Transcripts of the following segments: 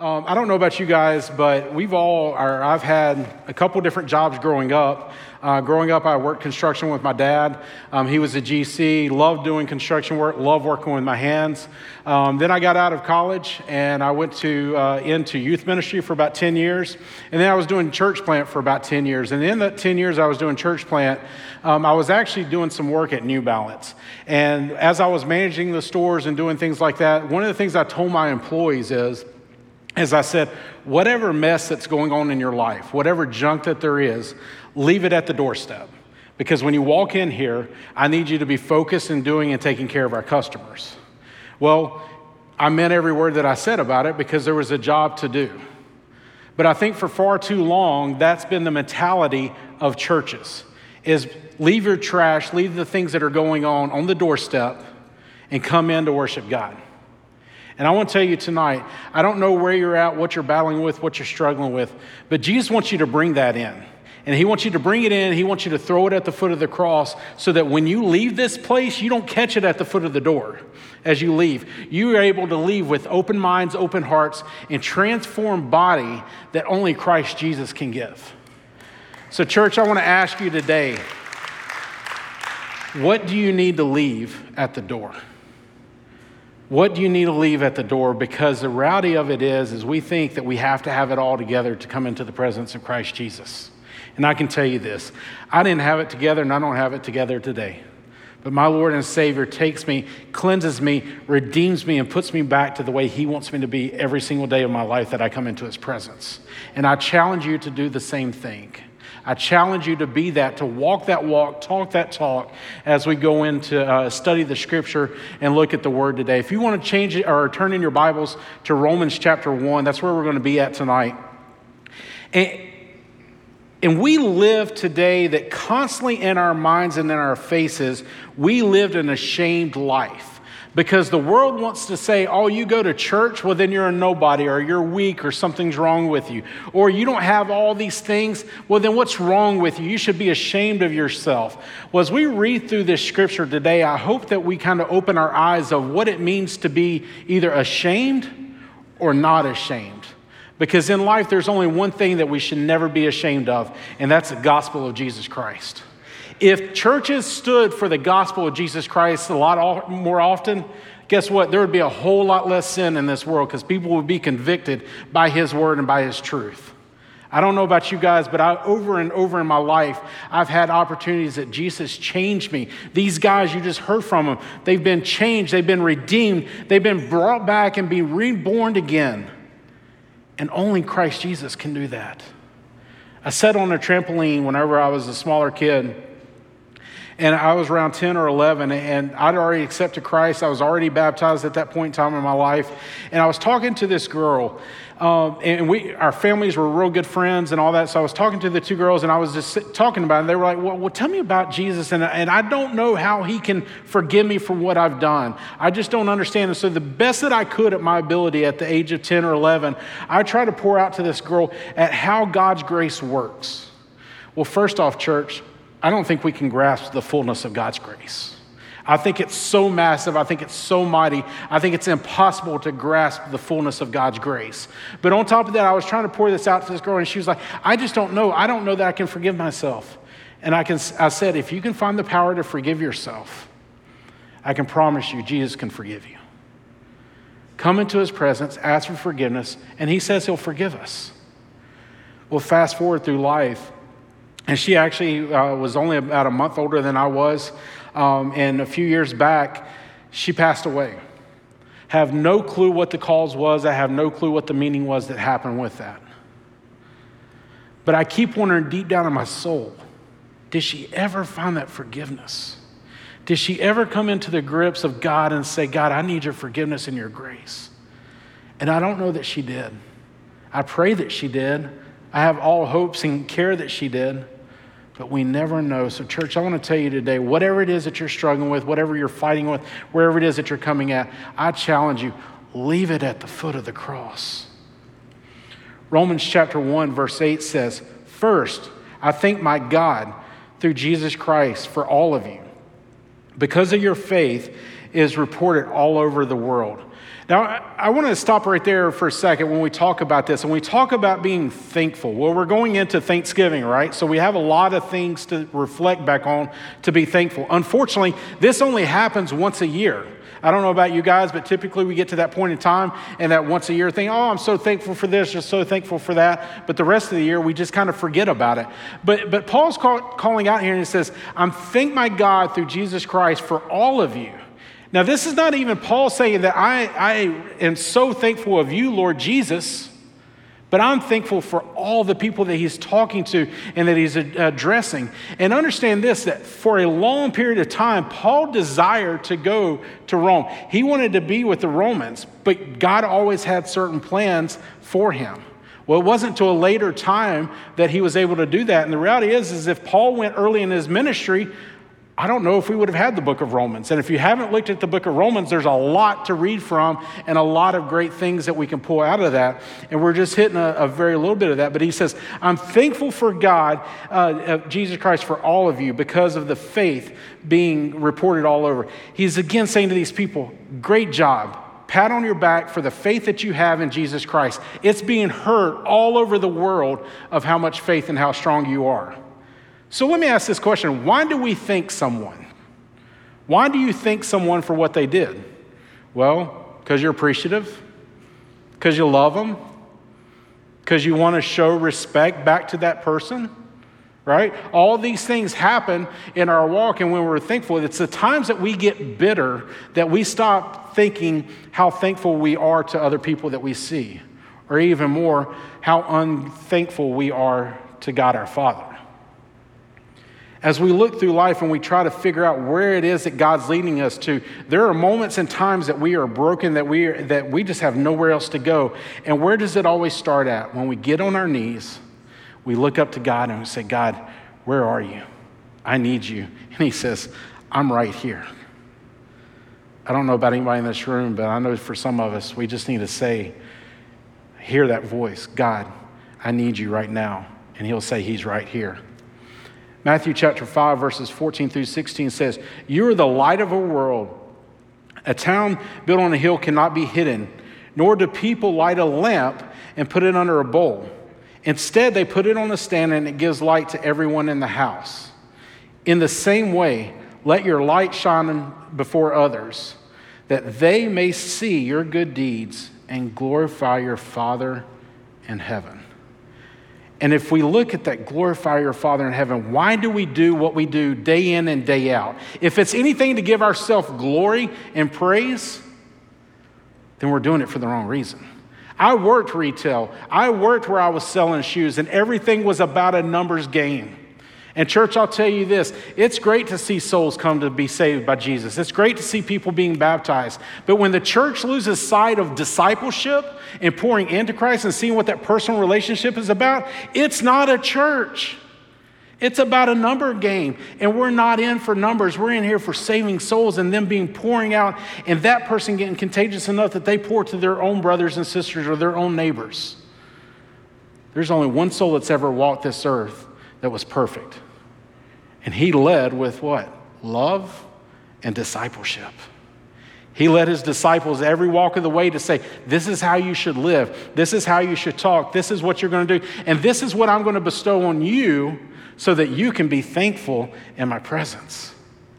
I don't know about you guys, but I've had a couple different jobs growing up. I worked construction with my dad. He was a GC, loved doing construction work, loved working with my hands. Then I got out of college and I went into youth ministry for about 10 years. And then I was doing church plant for about 10 years. And in that 10 years I was doing church plant, I was actually doing some work at New Balance. And as I was managing the stores and doing things like that, one of the things I told my employees is I said, whatever mess that's going on in your life, whatever junk that there is, leave it at the doorstep. Because when you walk in here, I need you to be focused in doing and taking care of our customers. Well, I meant every word that I said about it because there was a job to do. But I think for far too long, that's been the mentality of churches, is leave your trash, leave the things that are going on the doorstep and come in to worship God. And I want to tell you tonight, I don't know where you're at, what you're battling with, what you're struggling with, but Jesus wants you to bring that in. And he wants you to bring it in. He wants you to throw it at the foot of the cross so that when you leave this place, you don't catch it at the foot of the door as you leave. You are able to leave with open minds, open hearts, and transformed body that only Christ Jesus can give. So church, I want to ask you today, what do you need to leave at the door? What do you need to leave at the door? Because the reality of it is we think that we have to have it all together to come into the presence of Christ Jesus. And I can tell you this, I didn't have it together and I don't have it together today. But my Lord and Savior takes me, cleanses me, redeems me, and puts me back to the way he wants me to be every single day of my life that I come into his presence. And I challenge you to do the same thing. I challenge you to be that, to walk that walk, talk that talk as we go into study the scripture and look at the word today. If you want to change it or turn in your Bibles to Romans chapter 1, that's where we're going to be at tonight. And we live today that constantly in our minds and in our faces, we lived an ashamed life. Because the world wants to say, oh, you go to church, well, then you're a nobody, or you're weak, or something's wrong with you. Or you don't have all these things, well, then what's wrong with you? You should be ashamed of yourself. Well, as we read through this scripture today, I hope that we kind of open our eyes of what it means to be either ashamed or not ashamed. Because in life, there's only one thing that we should never be ashamed of, and that's the gospel of Jesus Christ. If churches stood for the gospel of Jesus Christ a lot more often, guess what? There would be a whole lot less sin in this world because people would be convicted by his word and by his truth. I don't know about you guys, but over and over in my life, I've had opportunities that Jesus changed me. These guys, you just heard from them. They've been changed. They've been redeemed. They've been brought back and be reborn again. And only Christ Jesus can do that. I sat on a trampoline whenever I was a smaller kid. And I was around 10 or 11, and I'd already accepted Christ. I was already baptized at that point in time in my life. And I was talking to this girl, and our families were real good friends and all that. So I was talking to the two girls, and I was just talking about it. And they were like, well, tell me about Jesus. And I don't know how he can forgive me for what I've done. I just don't understand. And so the best that I could at my ability at the age of 10 or 11, I tried to pour out to this girl at how God's grace works. Well, first off, church, I don't think we can grasp the fullness of God's grace. I think it's so massive. I think it's so mighty. I think it's impossible to grasp the fullness of God's grace. But on top of that, I was trying to pour this out to this girl, and she was like, I just don't know. I don't know that I can forgive myself. And I said, if you can find the power to forgive yourself, I can promise you Jesus can forgive you. Come into his presence, ask for forgiveness, and he says he'll forgive us. Well, fast forward through life, and she actually was only about a month older than I was. And a few years back, she passed away. Have no clue what the cause was. I have no clue what the meaning was that happened with that. But I keep wondering deep down in my soul, did she ever find that forgiveness? Did she ever come into the grips of God and say, God, I need your forgiveness and your grace? And I don't know that she did. I pray that she did. I have all hopes and care that she did. But we never know. So church, I want to tell you today, whatever it is that you're struggling with, whatever you're fighting with, wherever it is that you're coming at, I challenge you, leave it at the foot of the cross. Romans chapter 1, verse 8 says, first, I thank my God through Jesus Christ for all of you. Because of your faith is reported all over the world. Now, I want to stop right there for a second when we talk about this. When we talk about being thankful, well, we're going into Thanksgiving, right? So we have a lot of things to reflect back on to be thankful. Unfortunately, this only happens once a year. I don't know about you guys, but typically we get to that point in time and that once a year thing, oh, I'm so thankful for this, just so thankful for that. But the rest of the year, we just kind of forget about it. But Paul's calling out here and he says, I'm thank my God through Jesus Christ for all of you. Now, this is not even Paul saying that I am so thankful of you, Lord Jesus, but I'm thankful for all the people that he's talking to and that he's addressing. And understand this, that for a long period of time, Paul desired to go to Rome. He wanted to be with the Romans, but God always had certain plans for him. Well, it wasn't until a later time that he was able to do that. And the reality is if Paul went early in his ministry, I don't know if we would have had the book of Romans. And if you haven't looked at the book of Romans, there's a lot to read from and a lot of great things that we can pull out of that. And we're just hitting a very little bit of that. But he says, I'm thankful for God, Jesus Christ, for all of you because of the faith being reported all over. He's again saying to these people, great job. Pat on your back for the faith that you have in Jesus Christ. It's being heard all over the world of how much faith and how strong you are. So let me ask this question. Why do we thank someone? Why do you thank someone for what they did? Well, because you're appreciative, because you love them, because you want to show respect back to that person, right? All these things happen in our walk, and when we're thankful, it's the times that we get bitter that we stop thinking how thankful we are to other people that we see, or even more, how unthankful we are to God our Father. As we look through life and we try to figure out where it is that God's leading us to, there are moments and times that we are broken, that we just have nowhere else to go. And where does it always start at? When we get on our knees, we look up to God and we say, God, where are you? I need you. And he says, I'm right here. I don't know about anybody in this room, but I know for some of us, we just need to say, hear that voice, God, I need you right now. And he'll say, he's right here. Matthew chapter 5, verses 14 through 16 says, you are the light of a world. A town built on a hill cannot be hidden, nor do people light a lamp and put it under a bowl. Instead, they put it on a stand and it gives light to everyone in the house. In the same way, let your light shine before others, that they may see your good deeds and glorify your Father in heaven. And if we look at that, glorify your Father in heaven, why do we do what we do day in and day out? If it's anything to give ourselves glory and praise, then we're doing it for the wrong reason. I worked retail. I worked where I was selling shoes, and everything was about a numbers game. And church, I'll tell you this, it's great to see souls come to be saved by Jesus. It's great to see people being baptized. But when the church loses sight of discipleship and pouring into Christ and seeing what that personal relationship is about, it's not a church. It's about a number game. And we're not in for numbers. We're in here for saving souls and them being pouring out and that person getting contagious enough that they pour to their own brothers and sisters or their own neighbors. There's only one soul that's ever walked this earth that was perfect. And he led with what? Love and discipleship. He led his disciples every walk of the way to say, this is how you should live. This is how you should talk. This is what you're going to do. And this is what I'm going to bestow on you so that you can be thankful in my presence.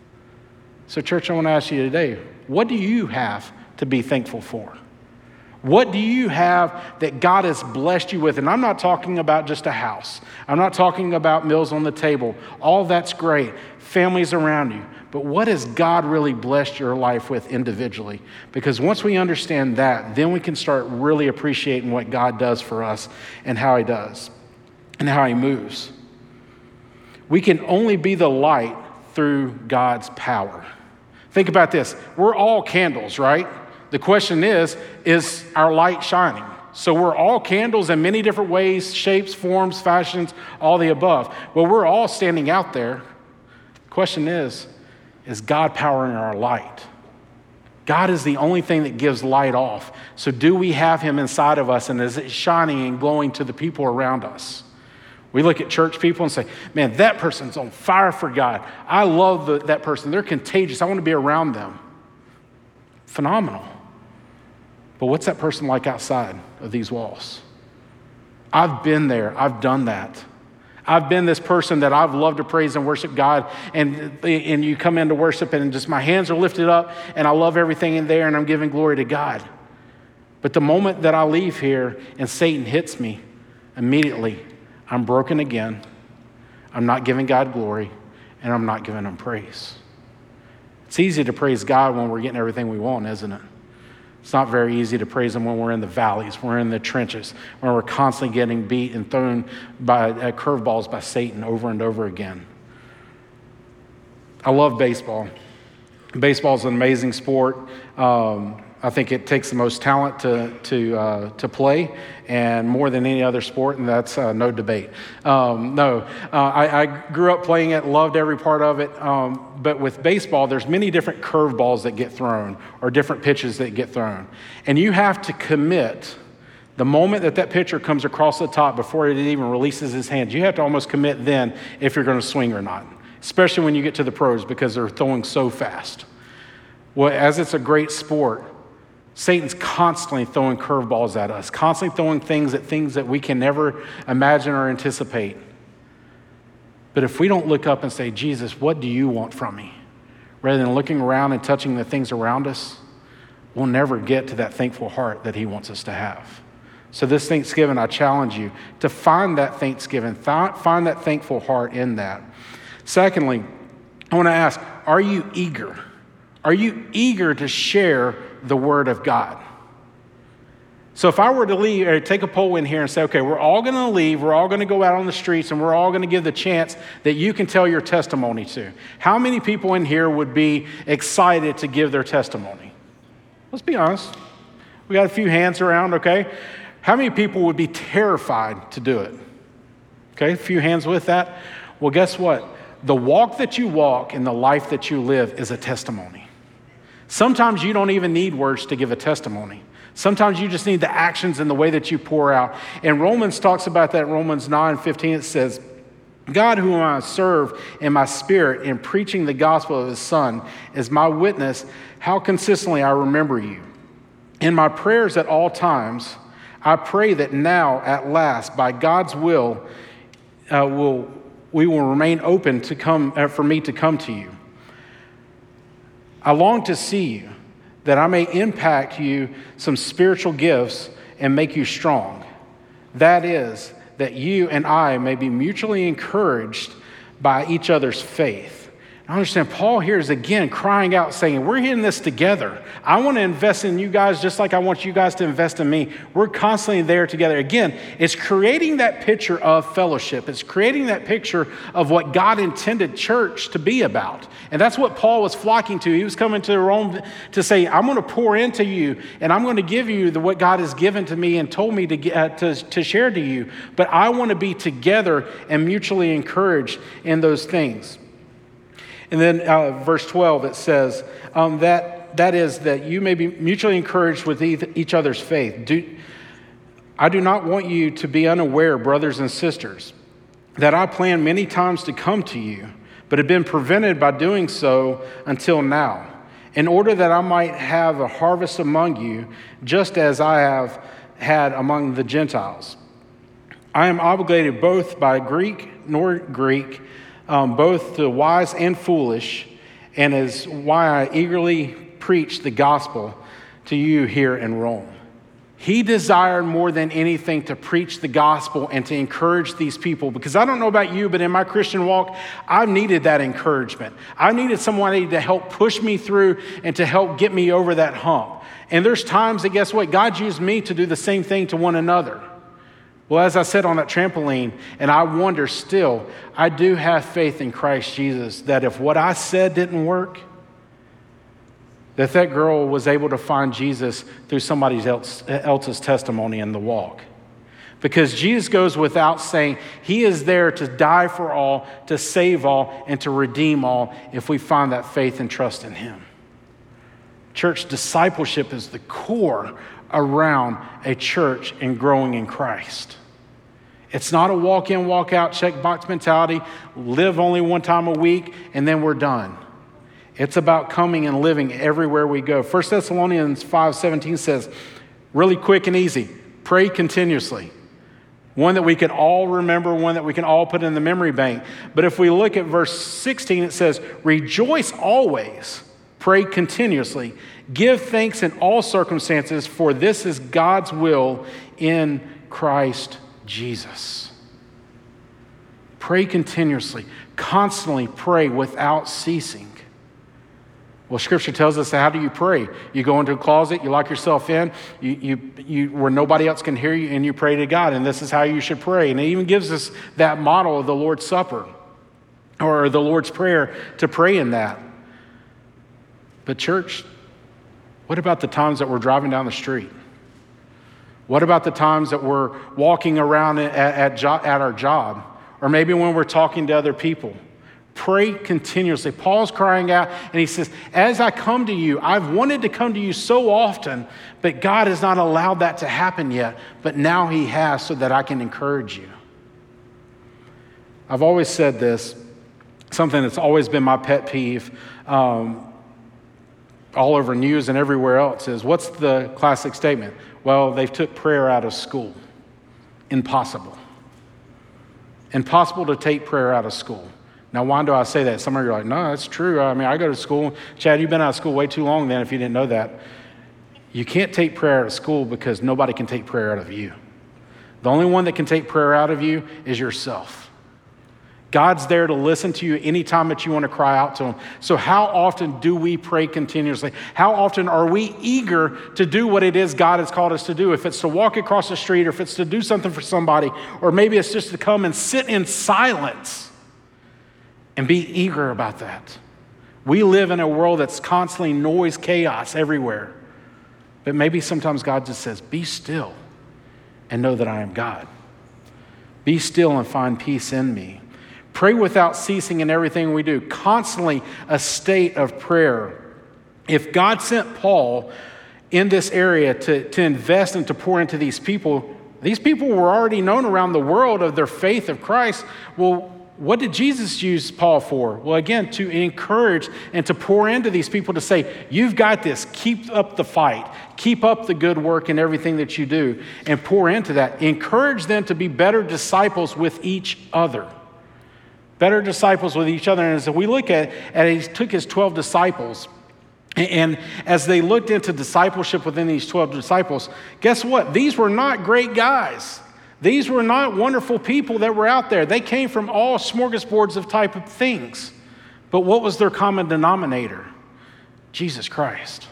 So church, I want to ask you today, what do you have to be thankful for? What do you have that God has blessed you with? And I'm not talking about just a house. I'm not talking about meals on the table. All that's great. Families around you. But what has God really blessed your life with individually? Because once we understand that, then we can start really appreciating what God does for us and how he does and how he moves. We can only be the light through God's power. Think about this. We're all candles, right? The question is our light shining? So we're all candles in many different ways, shapes, forms, fashions, all the above. Well, we're all standing out there. The question is God powering our light? God is the only thing that gives light off. So do we have him inside of us, and is it shining and glowing to the people around us? We look at church people and say, man, that person's on fire for God. I love that person. They're contagious. I want to be around them. Phenomenal. But what's that person like outside of these walls? I've been there. I've done that. I've been this person that I've loved to praise and worship God, and you come into worship and just my hands are lifted up and I love everything in there and I'm giving glory to God. But the moment that I leave here and Satan hits me, immediately I'm broken again. I'm not giving God glory and I'm not giving him praise. It's easy to praise God when we're getting everything we want, isn't it? It's not very easy to praise him when we're in the valleys, we're in the trenches, when we're constantly getting beat and thrown by curveballs by Satan over and over again. I love baseball. Baseball is an amazing sport. I think it takes the most talent to play, and more than any other sport, and that's no debate. I grew up playing it, loved every part of it, but with baseball, there's many different curveballs that get thrown, or different pitches that get thrown. And you have to commit the moment that pitcher comes across the top before it even releases his hands. You have to almost commit then if you're going to swing or not, especially when you get to the pros because they're throwing so fast. Well, as it's a great sport, Satan's constantly throwing curveballs at us, constantly throwing things that we can never imagine or anticipate. But if we don't look up and say, Jesus, what do you want from me? Rather than looking around and touching the things around us, we'll never get to that thankful heart that he wants us to have. So this Thanksgiving, I challenge you to find that Thanksgiving, find that thankful heart in that. Secondly, I want to ask, are you eager? Are you eager to share the word of God? So if I were to leave or take a poll in here and say, okay, we're all going to leave, we're all going to go out on the streets, and we're all going to give the chance that you can tell your testimony to. How many people in here would be excited to give their testimony? Let's be honest. We got a few hands around, okay? How many people would be terrified to do it? Okay, a few hands with that. Well, guess what? The walk that you walk and the life that you live is a testimony. Sometimes you don't even need words to give a testimony. Sometimes you just need the actions and the way that you pour out. And Romans talks about that. Romans 9:15, it says, God, whom I serve in my spirit in preaching the gospel of his Son, is my witness how consistently I remember you. In my prayers at all times, I pray that now, at last, by God's will, we will remain open to for me to come to you. I long to see you, that I may impact you some spiritual gifts and make you strong. That is, that you and I may be mutually encouraged by each other's faith. I understand Paul here is again crying out saying, we're in this together. I want to invest in you guys just like I want you guys to invest in me. We're constantly there together. Again, it's creating that picture of fellowship. It's creating that picture of what God intended church to be about. And that's what Paul was flocking to. He was coming to Rome to say, I'm going to pour into you and I'm going to give you what God has given to me and told me to share to you. But I want to be together and mutually encouraged in those things. And then verse 12, it says, that is that you may be mutually encouraged with each other's faith. I do not want you to be unaware, brothers and sisters, that I planned many times to come to you, but have been prevented by doing so until now, in order that I might have a harvest among you, just as I have had among the Gentiles. I am obligated both by Greek, both to wise and foolish, and is why I eagerly preach the gospel to you here in Rome. He desired more than anything to preach the gospel and to encourage these people, because I don't know about you, but in my Christian walk, I needed that encouragement. I needed someone to help push me through and to help get me over that hump. And there's times that, guess what? God used me to do the same thing to one another. Well, as I said on that trampoline, and I wonder still, I do have faith in Christ Jesus that if what I said didn't work, that girl was able to find Jesus through somebody else's testimony in the walk. Because Jesus goes without saying, he is there to die for all, to save all, and to redeem all if we find that faith and trust in him. Church discipleship is the core around a church and growing in Christ. It's not a walk in, walk out, check box mentality, live only one time a week, and then we're done. It's about coming and living everywhere we go. 1 Thessalonians 5:17 says, Really quick and easy. Pray continuously. One that we can all remember, one that we can all put in the memory bank. But if we look at verse 16, it says, rejoice always, pray continuously, give thanks in all circumstances, for this is God's will in Christ Jesus. Pray continuously, constantly pray without ceasing. Well, Scripture tells us, how do you pray? You go into a closet, you lock yourself in, you where nobody else can hear you, and you pray to God, and this is how you should pray. And it even gives us that model of the Lord's Supper or the Lord's Prayer to pray in that. But church, what about the times that we're driving down the street? What about the times that we're walking around at our job? Or maybe when we're talking to other people? Pray continuously. Paul's crying out and he says, as I come to you, I've wanted to come to you so often, but God has not allowed that to happen yet. But now he has, so that I can encourage you. I've always said this, something that's always been my pet peeve, all over news and everywhere else, is what's the classic statement? Well, they've took prayer out of school. Impossible. Impossible to take prayer out of school. Now, why do I say that? Some of you are like, no, that's true. I mean, I go to school. Chad, you've been out of school way too long then if you didn't know that. You can't take prayer out of school because nobody can take prayer out of you. The only one that can take prayer out of you is yourself. God's there to listen to you anytime that you want to cry out to him. So how often do we pray continuously? How often are we eager to do what it is God has called us to do? If it's to walk across the street, or if it's to do something for somebody, or maybe it's just to come and sit in silence and be eager about that. We live in a world that's constantly noise, chaos everywhere. But maybe sometimes God just says, be still and know that I am God. Be still and find peace in me. Pray without ceasing in everything we do. Constantly a state of prayer. If God sent Paul in this area to invest and to pour into these people were already known around the world of their faith of Christ. Well, what did Jesus use Paul for? Well, again, to encourage and to pour into these people, to say, you've got this. Keep up the fight. Keep up the good work in everything that you do, and pour into that. Encourage them to be better disciples with each other. Better disciples with each other. And as we look at he took his 12 disciples, and as they looked into discipleship within these 12 disciples, guess what? These were not great guys. These were not wonderful people that were out there. They came from all smorgasbords of type of things. But what was their common denominator? Jesus Christ.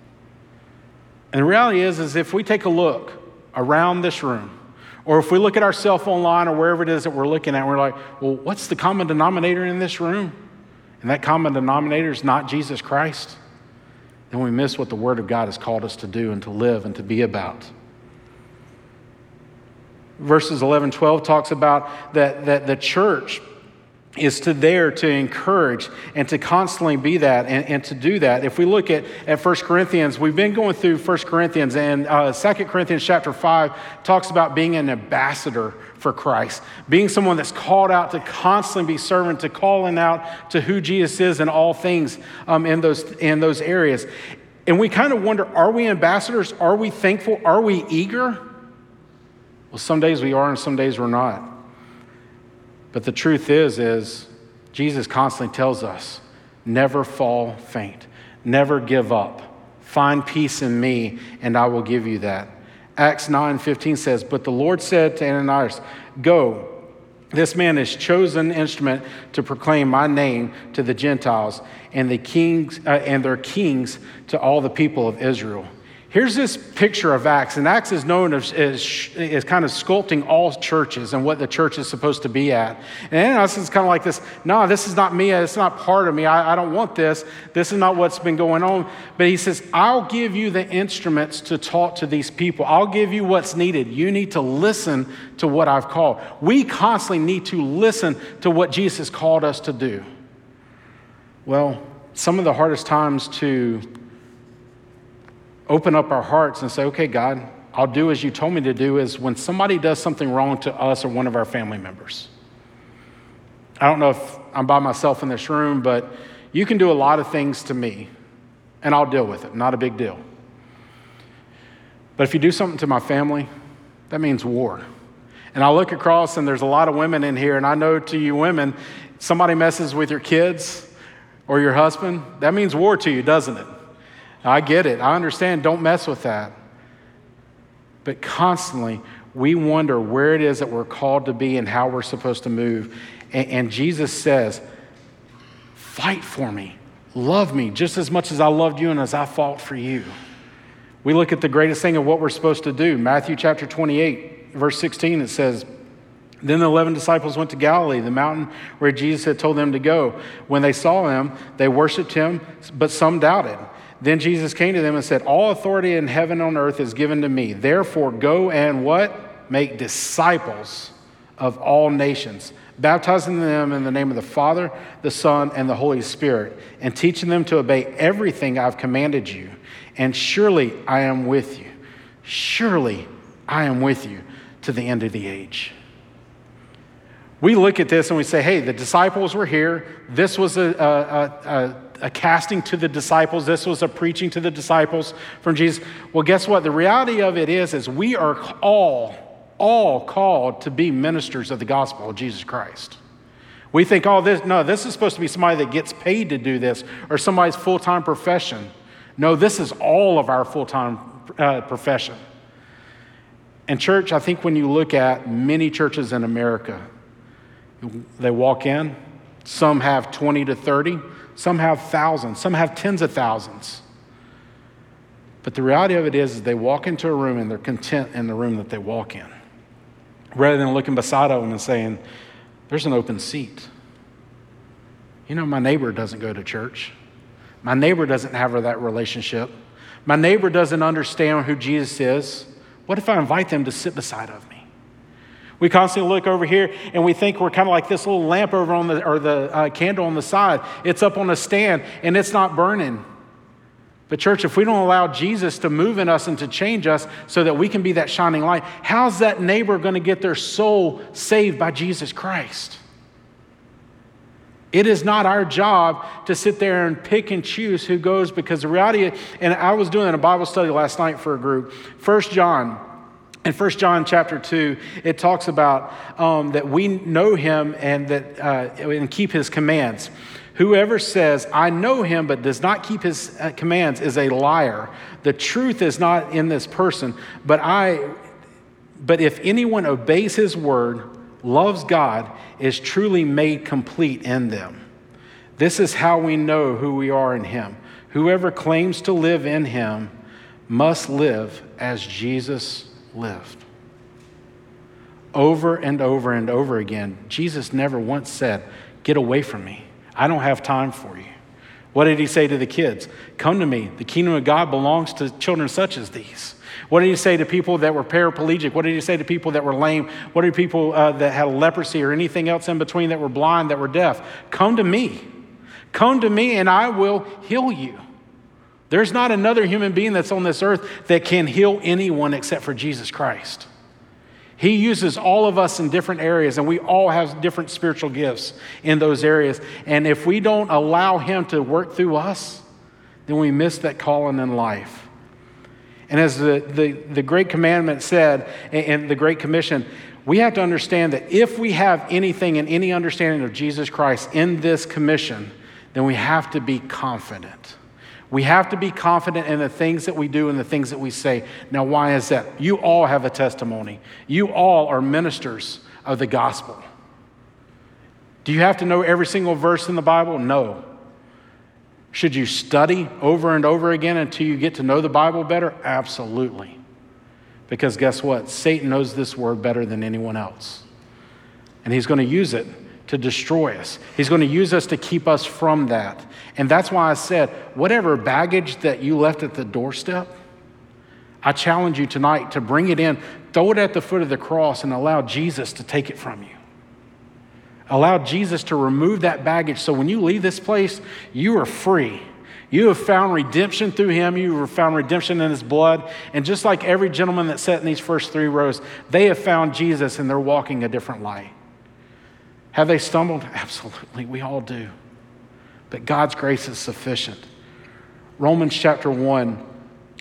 And the reality is if we take a look around this room, or if we look at ourselves online or wherever it is that we're looking at, we're like, well, what's the common denominator in this room? And that common denominator is not Jesus Christ. Then we miss what the Word of God has called us to do and to live and to be about. Verses 11, 12 talks about that the church is there to encourage and to constantly be that and to do that. If we look at 1 Corinthians, we've been going through 1 Corinthians, and 2 Corinthians chapter 5 talks about being an ambassador for Christ, being someone that's called out to constantly be servant, to calling out to who Jesus is in all things in those areas. And we kind of wonder, are we ambassadors? Are we thankful? Are we eager? Well, some days we are and some days we're not. But the truth is Jesus constantly tells us, never fall faint, never give up. Find peace in me and I will give you that. Acts 9:15 says, but the Lord said to Ananias, go, this man is chosen instrument to proclaim my name to the Gentiles and the kings and their kings to all the people of Israel. Here's this picture of Acts, and Acts is known as kind of sculpting all churches and what the church is supposed to be at. And Ananias is kind of like this, no, this is not me, it's not part of me, I don't want this, this is not what's been going on. But he says, I'll give you the instruments to talk to these people. I'll give you what's needed. You need to listen to what I've called. We constantly need to listen to what Jesus called us to do. Well, some of the hardest times to open up our hearts and say, okay, God, I'll do as you told me to do, is when somebody does something wrong to us or one of our family members. I don't know if I'm by myself in this room, but you can do a lot of things to me and I'll deal with it. Not a big deal. But if you do something to my family, that means war. And I look across and there's a lot of women in here, and I know to you women, somebody messes with your kids or your husband, that means war to you, doesn't it? I get it. I understand. Don't mess with that. But constantly, we wonder where it is that we're called to be and how we're supposed to move. And Jesus says, fight for me. Love me just as much as I loved you and as I fought for you. We look at the greatest thing of what we're supposed to do. Matthew chapter 28, verse 16, it says, then the 11 disciples went to Galilee, the mountain where Jesus had told them to go. When they saw him, they worshiped him, but some doubted. Then Jesus came to them and said, all authority in heaven and on earth is given to me. Therefore, go and what? Make disciples of all nations, baptizing them in the name of the Father, the Son, and the Holy Spirit, and teaching them to obey everything I've commanded you. And surely I am with you. Surely I am with you to the end of the age. We look at this and we say, hey, the disciples were here. This was a casting to the disciples. This was a preaching to the disciples from Jesus. Well, guess what? The reality of it is we are all called to be ministers of the gospel of Jesus Christ. We think, this is supposed to be somebody that gets paid to do this or somebody's full-time profession. No, this is all of our full-time profession. And church, I think when you look at many churches in America, they walk in, some have 20 to 30, some have thousands, some have tens of thousands. But the reality of it is they walk into a room and they're content in the room that they walk in, rather than looking beside them and saying, there's an open seat. You know, my neighbor doesn't go to church. My neighbor doesn't have that relationship. My neighbor doesn't understand who Jesus is. What if I invite them to sit beside of me? We constantly look over here and we think we're kind of like this little lamp over on the candle on the side. It's up on a stand and it's not burning. But church, if we don't allow Jesus to move in us and to change us so that we can be that shining light, how's that neighbor going to get their soul saved by Jesus Christ? It is not our job to sit there and pick and choose who goes, because the reality, and I was doing a Bible study last night for a group, 1 John. In 1 John chapter 2, it talks about that we know him and that and keep his commands. Whoever says, I know him, but does not keep his commands is a liar. The truth is not in this person, but if anyone obeys his word, loves God, is truly made complete in them. This is how we know who we are in him. Whoever claims to live in him must live as Jesus lived. Over and over and over again, Jesus never once said, get away from me. I don't have time for you. What did he say to the kids? Come to me. The kingdom of God belongs to children such as these. What did he say to people that were paraplegic? What did he say to people that were lame? What did people that had leprosy or anything else in between, that were blind, that were deaf? Come to me. Come to me and I will heal you. There's not another human being that's on this earth that can heal anyone except for Jesus Christ. He uses all of us in different areas, and we all have different spiritual gifts in those areas. And if we don't allow him to work through us, then we miss that calling in life. And as the Great Commandment said, and the Great Commission, we have to understand that if we have anything and any understanding of Jesus Christ in this commission, then we have to be confident. We have to be confident in the things that we do and the things that we say. Now, why is that? You all have a testimony. You all are ministers of the gospel. Do you have to know every single verse in the Bible? No. Should you study over and over again until you get to know the Bible better? Absolutely. Because guess what? Satan knows this word better than anyone else. And he's going to use it to destroy us. He's going to use us to keep us from that. And that's why I said, whatever baggage that you left at the doorstep, I challenge you tonight to bring it in, throw it at the foot of the cross, and allow Jesus to take it from you. Allow Jesus to remove that baggage, so when you leave this place, you are free. You have found redemption through him. You have found redemption in his blood. And just like every gentleman that sat in these first three rows, they have found Jesus and they're walking a different light. Have they stumbled? Absolutely, we all do. But God's grace is sufficient. Romans chapter 1,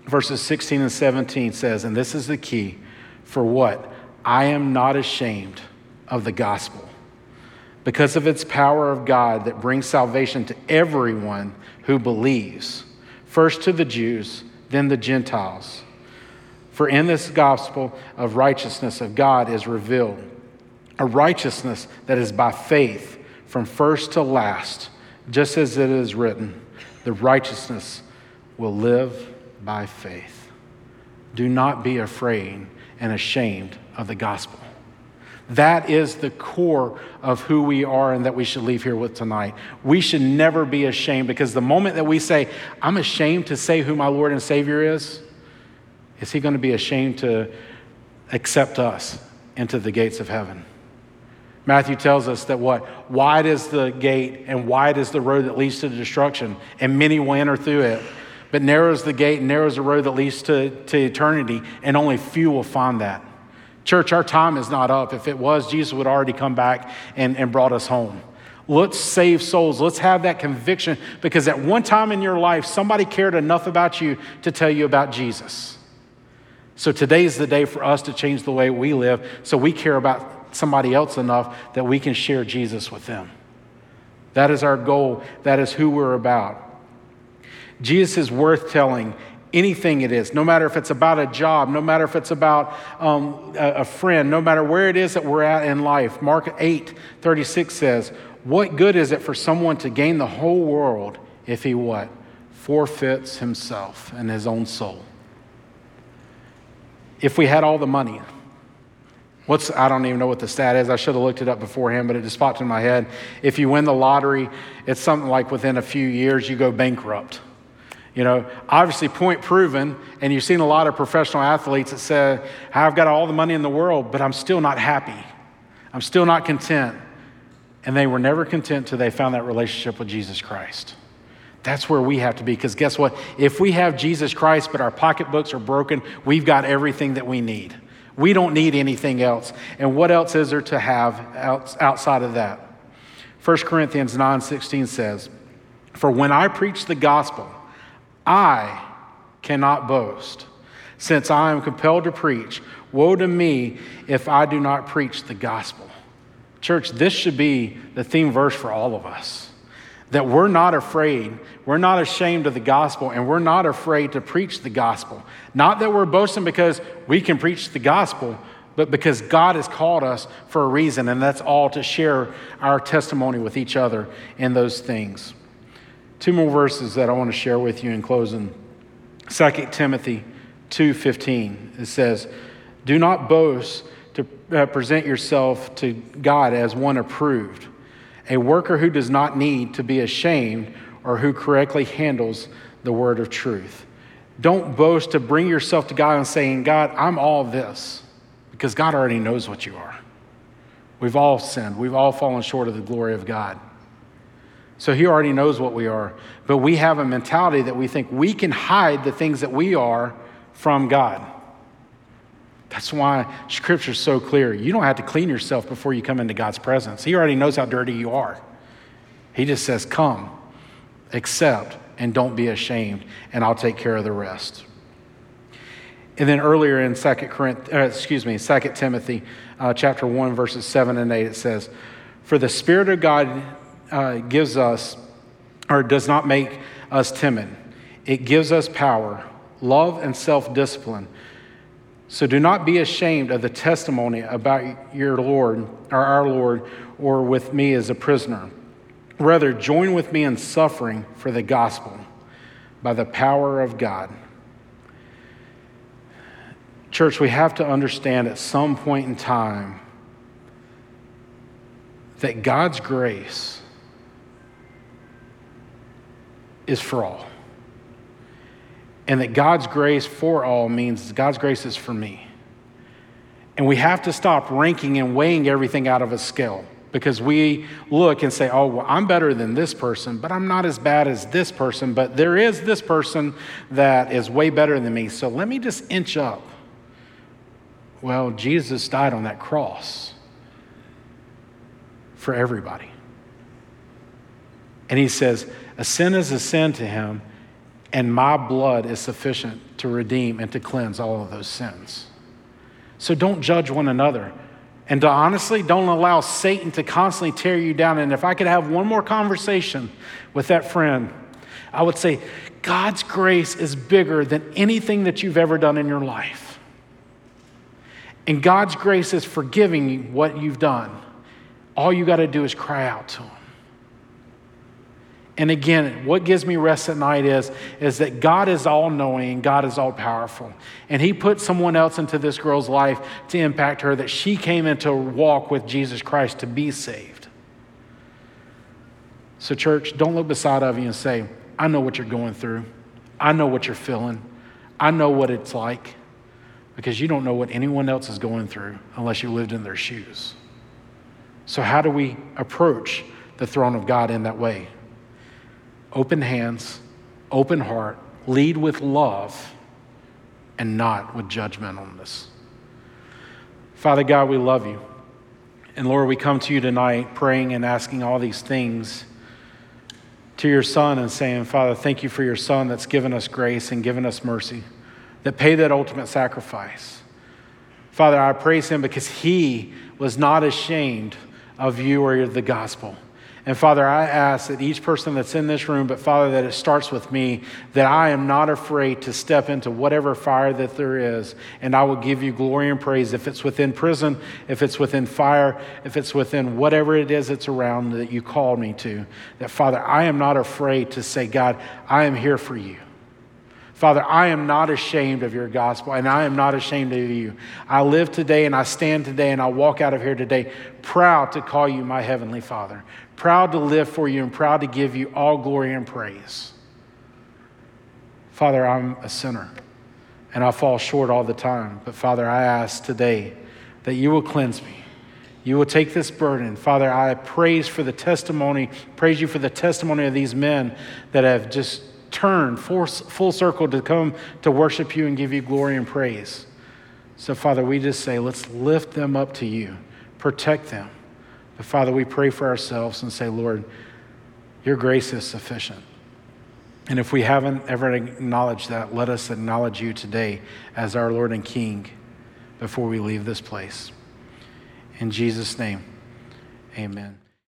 verses 16 and 17 says, and this is the key, for what? I am not ashamed of the gospel, because of its power of God that brings salvation to everyone who believes, first to the Jews, then the Gentiles. For in this gospel of righteousness of God is revealed, a righteousness that is by faith from first to last, just as it is written, the righteousness will live by faith. Do not be afraid and ashamed of the gospel. That is the core of who we are and that we should leave here with tonight. We should never be ashamed, because the moment that we say, I'm ashamed to say who my Lord and Savior is he going to be ashamed to accept us into the gates of heaven? Matthew tells us that what? Wide is the gate and wide is the road that leads to destruction, and many will enter through it. But narrow is the gate and narrow is the road that leads to eternity, and only few will find that. Church, our time is not up. If it was, Jesus would already come back and brought us home. Let's save souls. Let's have that conviction, because at one time in your life, somebody cared enough about you to tell you about Jesus. So today is the day for us to change the way we live, so we care about somebody else enough that we can share Jesus with them. That is our goal. That is who we're about. Jesus is worth telling. Anything it is, no matter if it's about a job, no matter if it's about a friend, no matter where it is that we're at in life. Mark 8:36 says, what good is it for someone to gain the whole world if he what? Forfeits himself and his own soul. If we had all the money, I don't even know what the stat is. I should have looked it up beforehand, but it just popped in my head. If you win the lottery, it's something like within a few years, you go bankrupt. You know, obviously point proven, and you've seen a lot of professional athletes that say, I've got all the money in the world, but I'm still not happy. I'm still not content. And they were never content till they found that relationship with Jesus Christ. That's where we have to be, because guess what? If we have Jesus Christ, but our pocketbooks are broken, we've got everything that we need. We don't need anything else. And what else is there to have outside of that? 1 Corinthians 9:16 says, for when I preach the gospel, I cannot boast, since I am compelled to preach. Woe to me if I do not preach the gospel. Church, this should be the theme verse for all of us, that we're not afraid, we're not ashamed of the gospel, and we're not afraid to preach the gospel. Not that we're boasting because we can preach the gospel, but because God has called us for a reason, and that's all to share our testimony with each other in those things. Two more verses that I want to share with you in closing. 2 Timothy 2:15. It says, do not boast to present yourself to God as one approved, a worker who does not need to be ashamed or who correctly handles the word of truth. Don't boast to bring yourself to God and saying, God, I'm all this, because God already knows what you are. We've all sinned. We've all fallen short of the glory of God. So he already knows what we are. But we have a mentality that we think we can hide the things that we are from God. That's why Scripture is so clear. You don't have to clean yourself before you come into God's presence. He already knows how dirty you are. He just says, come, accept, and don't be ashamed, and I'll take care of the rest. And then earlier in 2 Timothy chapter 1, verses 7 and 8, it says, for the Spirit of God gives us, or does not make us timid. It gives us power, love, and self-discipline. So do not be ashamed of the testimony about your Lord, or our Lord, or with me as a prisoner. Rather, join with me in suffering for the gospel by the power of God. Church, we have to understand at some point in time that God's grace is for all. And that God's grace for all means God's grace is for me. And we have to stop ranking and weighing everything out of a scale, because we look and say, oh, well, I'm better than this person, but I'm not as bad as this person, but there is this person that is way better than me, so let me just inch up. Well, Jesus died on that cross for everybody. And he says, a sin is a sin to him, And my blood is sufficient to redeem and to cleanse all of those sins. So don't judge one another. And to honestly, don't allow Satan to constantly tear you down. And if I could have one more conversation with that friend, I would say, God's grace is bigger than anything that you've ever done in your life. And God's grace is forgiving you what you've done. All you got to do is cry out to him. And again, what gives me rest at night is that God is all-knowing, God is all-powerful. And he put someone else into this girl's life to impact her, that she came into a walk with Jesus Christ to be saved. So church, don't look beside of you and say, I know what you're going through. I know what you're feeling. I know what it's like. Because you don't know what anyone else is going through unless you lived in their shoes. So how do we approach the throne of God in that way? Open hands, open heart, lead with love, and not with judgmentalness. Father God, we love you. And Lord, we come to you tonight praying and asking all these things to your Son and saying, Father, thank you for your Son that's given us grace and given us mercy, that paid that ultimate sacrifice. Father, I praise him because he was not ashamed of you or the gospel. And Father, I ask that each person that's in this room, but Father, that it starts with me, that I am not afraid to step into whatever fire that there is, and I will give you glory and praise. If it's within prison, if it's within fire, if it's within whatever it is that's around that you called me to, that Father, I am not afraid to say, God, I am here for you. Father, I am not ashamed of your gospel, and I am not ashamed of you. I live today, and I stand today, and I walk out of here today proud to call you my heavenly Father, proud to live for you, and proud to give you all glory and praise. Father, I'm a sinner, and I fall short all the time. But Father, I ask today that you will cleanse me. You will take this burden. Father, I praise you for the testimony of these men that have just turn full circle to come to worship you and give you glory and praise. So Father, we just say, let's lift them up to you, protect them. But Father, we pray for ourselves and say, Lord, your grace is sufficient. And if we haven't ever acknowledged that, let us acknowledge you today as our Lord and King before we leave this place. In Jesus' name, amen.